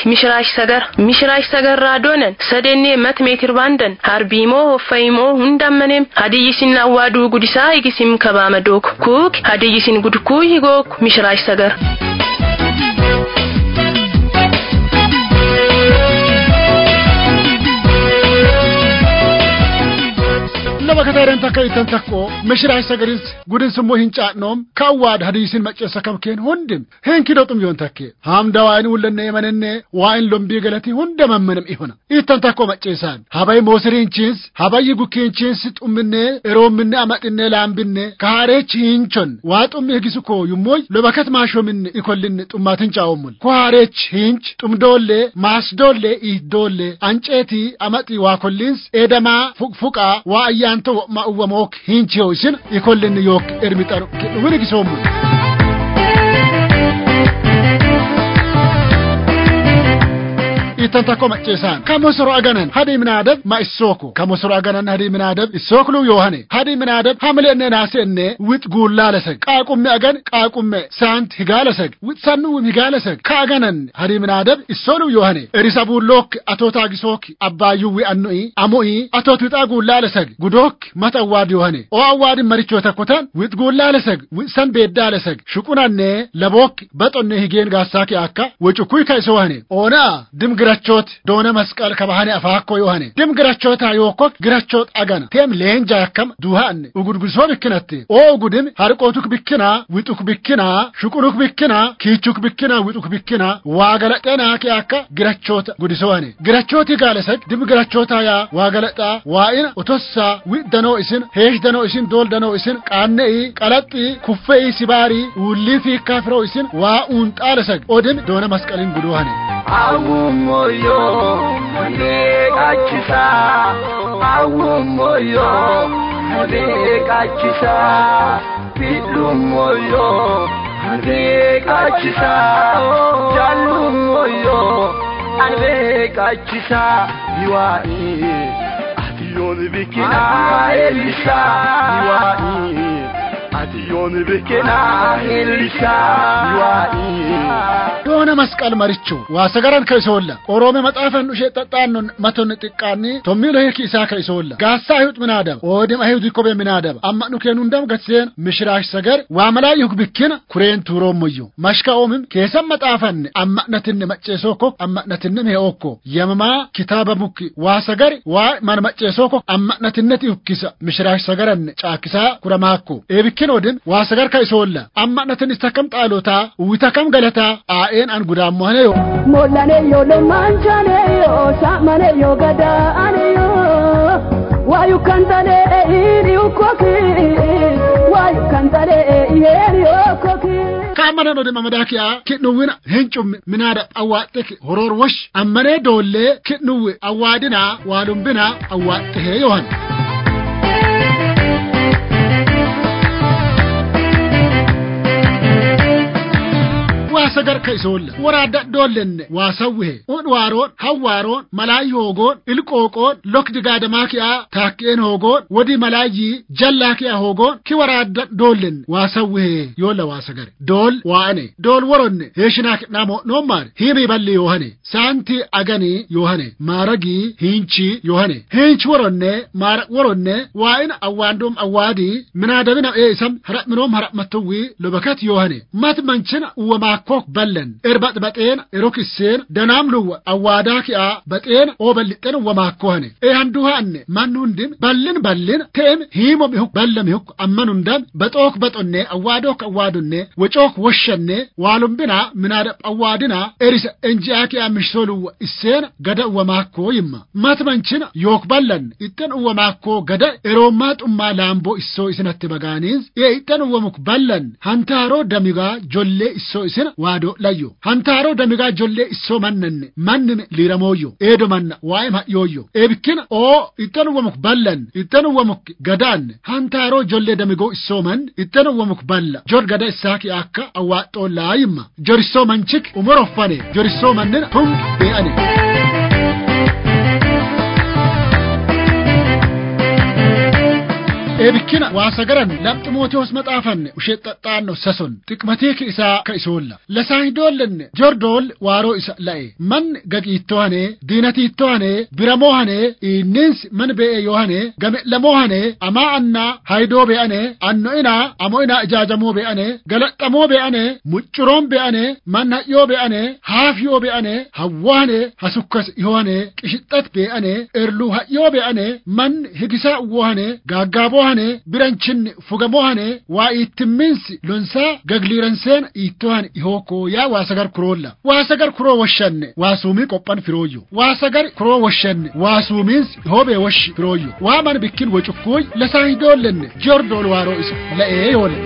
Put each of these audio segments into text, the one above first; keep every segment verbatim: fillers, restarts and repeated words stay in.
mishrash sagar mishrash sagar radonan sadenne mat metir bandan harbimo hofaymo hundammanem hadiyisin awadu gudisa igisim kabama dok kuk hadiyisin gudku yigok mishrash sagar laba kadaren takaytan takko mishrash sagaris gudin sumo hincaatnom kawad hadisin macessa kamken hundim henkidotum yon takke hamdawani ulenne yemanenne wain lombi galati hundamammanam ihuna itan takko maccesan habay mosirin chins habay guken chins tumne eromne amadne lambinne kare chinchon watum hegisuko yumoy lobakat mashomin ikollin tumatin caawmul kware chinch tumdolle masdolle ihdolle anceti amati wakollins edama fukfuka wa ayan to ma uwamok hinchio isin ikollin yok ermitar wuri gisomu itantako maccesan kamosoro aganan hadi minadab ma isoko kamosoro aganan hadi minadab isoklu yohane hadi minadab hamlenne nasenne wit gullalasag qaqum agan qaqum sant higalasag wit sanu higalasag ka aganan hadi minadab isolu yohane erisabulok atota gisok abayu wi annui amoi atotu ta gullalasag gudok mata wadi yohane o awadi marichota kotan wit gullalasag wit san bedalasag shukunanne labok batonne higen gasaki akka wucukuy kaysohane ona dim grachot dona masqal kabahane afakko yohane dim grachota yokok grachot agana tem lenja kam duhan ugudguso bikinatti o gudim harqotuk bikina wituk bikina shukuruk bikina kichuk bikina wituk bikina wagalatena ki akka grachota gudisoane grachoti galasak dim grachota ya wagalata waina otossa widano isin hejdano isin doldano isin qanei qalatti kuffei sibari ulli fi kafro isin wa untalasak odim dona masqalin guduhane awumoyo nekachisa awumoyo nekachisa pilumoyo nekachisa jalumoyo nekachisa yuai atiyoni bikina elisa yuai atiyoni bikina elisa yuai dona masqal marichu wasagaran kaysolla orome matafan ushe tatannon maton tiqani tomilo heki isa kaysolla gasa ayut minadam odim ayut ikobe minadam amma nukenundam gatsen mishrash sagar wa malayuk bikina kuren turomoyo mashka omim kesam matafan amma natin maccesoko amma natin meokko yamama kitaba mukki wa sagar wa man maccesoko amma natin nati ukkisa mishrash sagaran chaakisa kuramako ebikin odim wa sagar kaysolla amma natin istakam talota witakam galata en an gudamane yo molane yo lo manjane yo samane yo gada ane yo wayu kantale iri ukoki wayu kantale iri ukoki kamana no de mamadakia kidnuwina henchum minada awateke horor wash amane dolle kidnuwe awadina walumbina awate yohan sagar kaysolla warada dollenne wasawhe on waron hawaron malayogon ilqoqon lokdiga makiya takken hogon wodi malayi jallakiya hogon ki warada dollen wasawhe yola wasagar dol waane dol woronne heshinak namo nomar hibi balli yohane santi agani yohane maragi hinchi yohane hinchi woronne mar woronne waina awandum awadi minadabina e isam harat minom harat matuwi lobakat yohane mat manchina uwamako ballan erbat baten erokisen danamlu awadaki a baten obaliten wamakohane e handuhanne manundim ballin ballin tem himo bihuk ballam huk ammanundan batok batonne awadok awadunne wachok washanne walumbina minada awadina erisa enjiaki amisholu isen gada wamako yimma matmanchin yok ballan itten wamako gada eromat umma lambo isso isinatte baganis e itten wamuk ballan hantaro damiga jolle isso isina wado layo hantaro damiga jolle isso mannanne manne liramoyo edo manna waim yoyo ebikina o itanu wamuk ballan itanu wamuk gadan hantaro jolle damigo isso man itanu wamuk balla jor gada isaki akka awato layima joriso manchik umorofane joriso manne hum be ane eebikina waasagaran lamximootios maxaafan usheexxaxaanno sason xiqmateeki isaa ka isoolla lasaahidoolenne jordool waaroo isa la'e man gaqiittohane diinatiittohane biramohane innis man be'e yohane game lamohane amaa annaa haydoo be'ane anno'inaa amo'inaa ijaajamoo be'ane galaxxamoo be'ane muccuroon be'ane man hayyoo be'ane haafiyoo be'ane hawwaane hasukkas yohane qishixxat be'ane erluu hayyoo be'ane man higisaa uwwohane gaaggaabohane biranchinni fugamohane waa ittimminsi lonsaa gagliiranseen iittohan ihookoo yaa waasagar kuroolla waasagar kuroo washanne waasuumii qophan firooyyo waasagar kuroo washanne waasuumiins ihoobee washi firooyyo waa man bikkin wocukkuuy lasaahidoolenne jordool waaroo isa la'ee yoole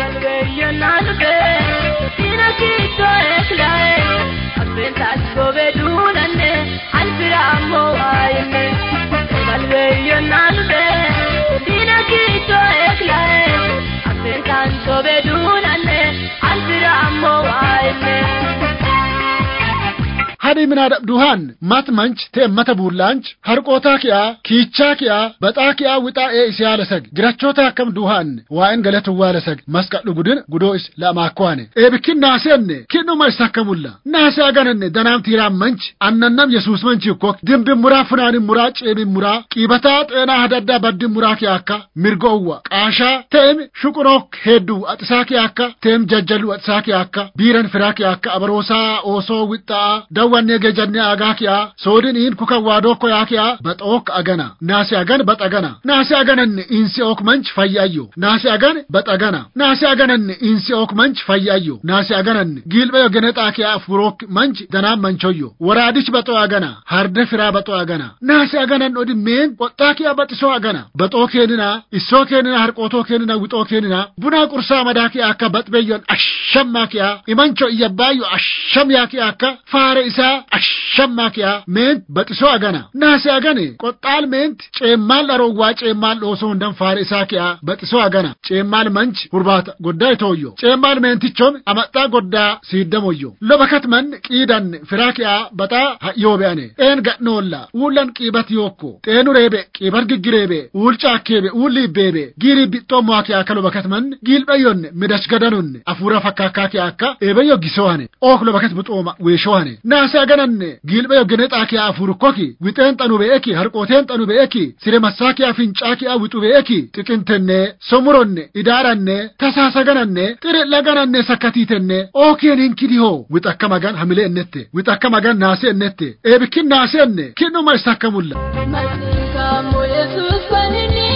hadi minada duhan matmanch te mata bulanch harqota kiya kicha kiya bata kiya wita e isyala sag girachota kam duhan wa en galatu wala sag maska dugudin gudois la makwane e bikin nasenne kinu mai sakamulla nasa gananne danam tiram manch annannam yesus manchi kok dimbim murafunani murac e bin mura qibata tena hadadda baddim muraki akka mirgowa qasha tem shukurok hedu atsaki akka tem jajjalu atsaki akka biran firaki akka abarosa oso wita wanne gejanne agakiya sodin in kuka wado ko yakiya batok agana nasi agan bat agana nasi aganan insi ok manch fayayyo nasi agan bat agana nasi aganan insi ok manch fayayyo nasi aganan gilbe geneta kiya furok manch dana manchoyo waradich bato agana harde fira bato agana nasi aganan odi men qotakiya batiso agana bato kenina iso kenina har qoto kenina wito kenina buna qursa madaki akka batbeyon ashamma kiya imancho iyabayo asham yaki akka fare isa ashamma kiya men batiso agana nasi agane qotal ment cemal arowwa cemal oso ndan fare isa kiya batiso agana cemal manch hurbata godda toyo cemal mentichom amatta godda sidamoyo lobakat man qidan firakiya bata yobe ane en gatnolla ulan qibat yokko tenu rebe qibar gigirebe ulcha kebe uli bebe giri bitto makiya kalobakat man gilbayon midash gadanun afura fakaka kiya akka ebeyo gisoane ok lobakat butoma weshoane nasi agananne gilbe yogeneta kiya afurkoki witen tanu beeki harqoten tanu beeki sire masaki afinchaki awitu beeki tikintenne somuronne idaranne tasasagananne tire lagananne sakatitenne okien kidiho witakamagan hamile ennette witakamagan nasi ennette ebikin nasi enne kinu mai sakamulla masika mo yesus fanini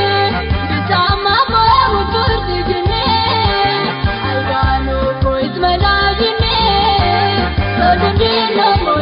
bitama mo uturdigine algano ko ismalagine sodindino mo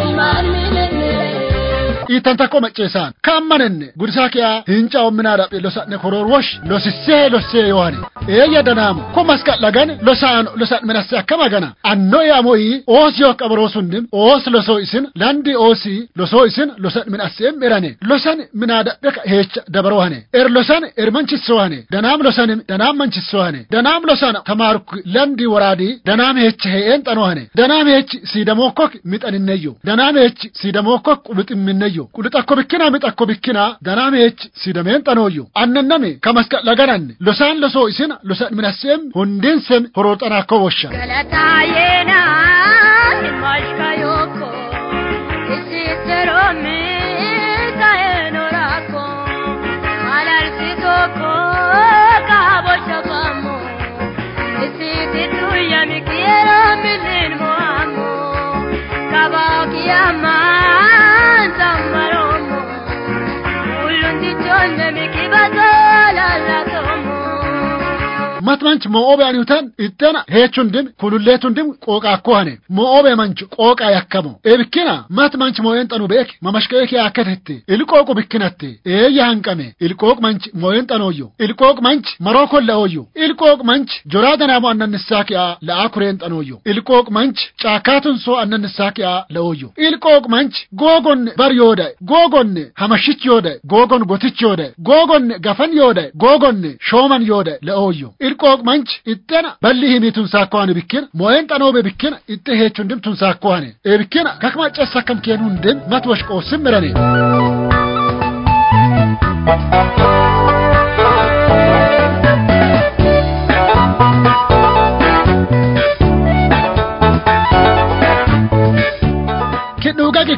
itanta ko macesan kammanenne gudsakiya hinca omminada losane kororwosh losisse losse yohani eya danamo ko maska lagan losan losan menase kamagana anno ya moyi osyo kabrosundim os loso isin landi osi loso isin losan menase merane losan minada beka hech dabarohane er losan er manchisohane danam losan danam manchisohane danam losan tamaruk landi waradi danam hech heen tanohane danam hech sidamokok mitaninneyo danam hech sidamokok ubitimminneyo kudakko bikina mitakko bikina danamech sidamen tanoyo annanname kamaska laganan losan loso isina losan minasem hundensem horotana kowosha galatayena mashkayoko isiterome kaenorako malarsitoko kaboshakamo isitituya mikiero milin moamo kabakiyama Samaromo, ulundi chonde mikibazala la tomo. matmanch moobe anyutan ittana heechundim kululleetundim qoqa kohane moobe manch qoqa yakkamo ebikina matmanch moyen tanu beek mamashkeeki akatette ilqoqo bikinatte eeya hanqame ilqoq manch moyen tanoyo ilqoq manch maroko laoyo ilqoq manch joradana mo annansakiya la akuren tanoyo ilqoq manch caakatun so annansakiya laoyo ilqoq manch gogon baryoda gogon hamashich yoda gogon gotich yoda gogon gafan yoda gogon shoman yoda laoyo ilqoq manch ittana balli himitun saakwane bikin moyen tanobe bikin itte heechundim tun saakwane e bikina kakma cessakam kenundem matwash qosimrane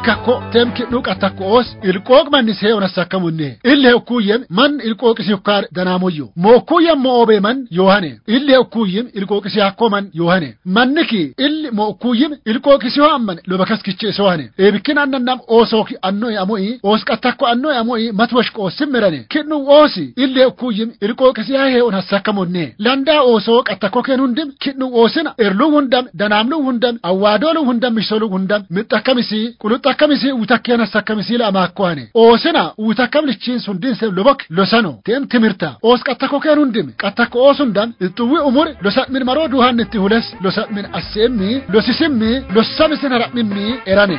ilkakko temki nuk atakos ilqoq man nisee onasakamunne ille ukuyem man ilqoq isukar danamoyo mo kuyem mo obeman yohane ille ukuyem ilqoq isyakoman yohane manniki ille mo ukuyem ilqoq isyoamman lobakaskiche sohane ebikin annam osoki anno amoi oskatakko anno amoi matwashko simmerane kinu osi ille ukuyem ilqoq isyahe onasakamunne landa osok atakko kenundim kinu osina erlu hundam danamlu hundam awadolu hundam misolu hundam mitakamisi kulutakamisi utakkena sakamisi la makwane osina utakamlichin sundin se lobok losano tem timirta os qattako kenundim qattako osundam ituwi umur losat min marodu hannetti hules losat min asemi losisimmi losamisin harabmimmi erane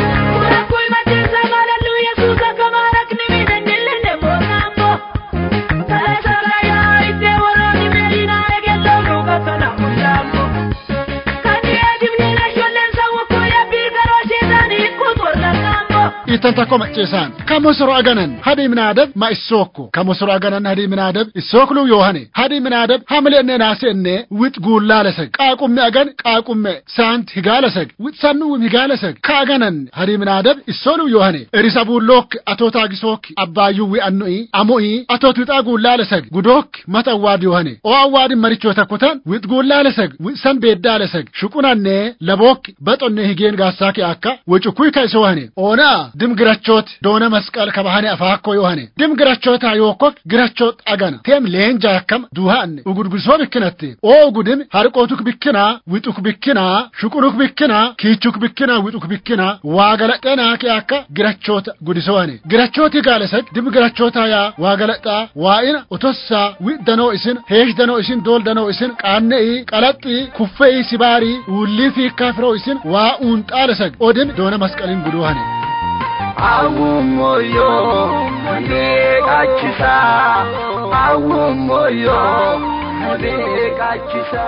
itan takoma cesan kamosoro aganan hadi minadab ma isoko kamosoro aganan hadi minadab isoklu yohane hadi minadab hamlenne nasenne wit gulalesek qaqumme agan qaqumme sant higalesek wit sanu higalesek kaganan hadi minadab isolu yohane erisabulok atota gisok abayu wi annui amoi atotu ta gulalesek gudok mata wadi yohane o awadi marichota kotan wit gulalesek wit san bedalesek shukunanne labok batonne higen gasaki akka wucukuy kaysohane ona dim grachot dona masqal kabahane afakko yohane dim grachot ayokok grachot agana tem lenja kam duhan ugurguso bikinatti o gudim harqotuk bikina wituk bikina shukuruk bikina kichuk bikina wituk bikina wagalatena kiyaka grachot gudisoane grachoti galesak dim grachot ya wagalata waina otossa widano isin hesh dano isin dol dano isin qanei qalatti kuffei sibari ulli fi kafro isin wa untalasak odim dona masqalin guduhane awumoyo nekachisa awumoyo nekachisa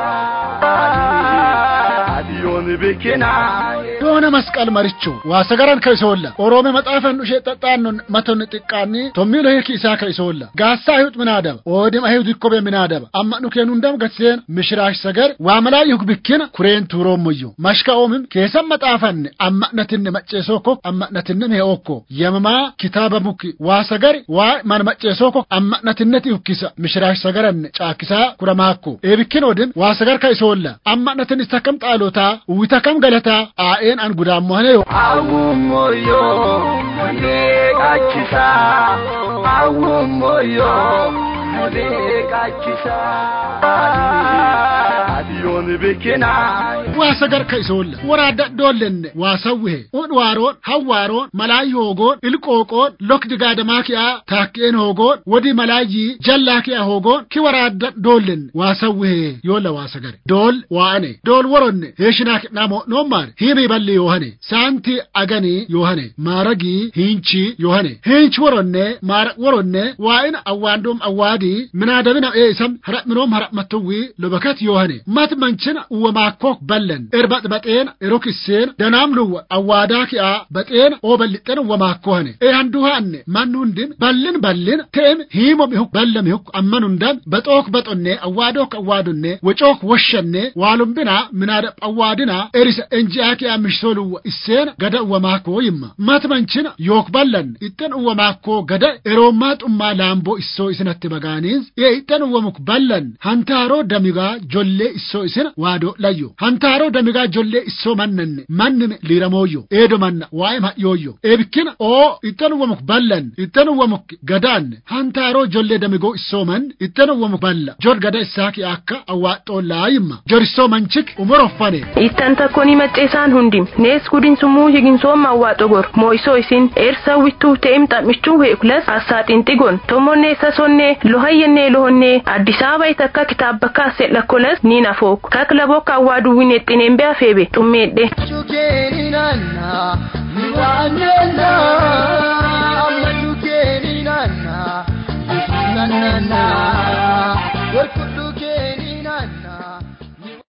adiyoni bekena dona masqal marichu wasagaran kaysolla orome matafan ushe tatannon maton tiqqani tomilo heki isa kaysolla gassa ayut minadab odim ayut ikobe minadab amma nukenundam gatsen mishrash sagar wa malayuk bikina kuren turomoyo mashka omim kesam matafan amma natinne maccesoko amma natinne meoko yamma kitaba muki wasagar wa man maccesoko amma natinneti ukisa mishrash sagaran chakisa kuramako ebikin wasagar kaysolla amma natin istakam talota witakam galata aen an gudam mohane awumoyo nekachisa awumoyo nekachisa adiyoni bekena wasagar kaysolla warada dolenne wasawhe odwaron hawaron malayogon ilqoqon lokdigadamakiya takken hogon wodi malayi jallakiya hogon ki warada dolenne wasawhe yola wasagar dol waane dol woronne heshinak namo nomar hibi balli yohane santi agani yohane maragi hinchi yohane hinchi woronne mar woronne waina awandum awadi minadabina esam harap minom harap matuwi lobakat yohane mat manchina uwamakok ballen erbat baten erokisen danamlu awadaki a baten oballiten uwamakohane e handuhanne manundin ballen ballen tem himo mihuk ballam mihuk ammanundan batok batonne awadok awadunne wachok washanne walumbina minada awadina erisa enjaki amishsolu isen gada uwamako yimma mat manchina yok ballen itten uwamako gada eromat umma lambo isso isinatti baganis e itten uwamuk ballen hantaro damiga jolle isso isin wado layo hantaro damiga jolle isso mannenne manne liramoyo edo manna waim yoyo ebikina o itten uwamuk ballen itten uwamuk gadan hantaro jolle damigo isso man itten uwamuk balla jor gada isaki akka awato layimma jor isso manchik umorofane itten takoni mattesan hundim nes gudin sumu higin somma wato gor moiso isin ersa witu tem tamichu he klas asatin tigon tomonne sasonne lohayenne lohonne adisaba itakka kitabaka selakolas nina fok kaklaboka wadu winettinen afebe tummedde chukerinana niwanena amma chukerinana nanana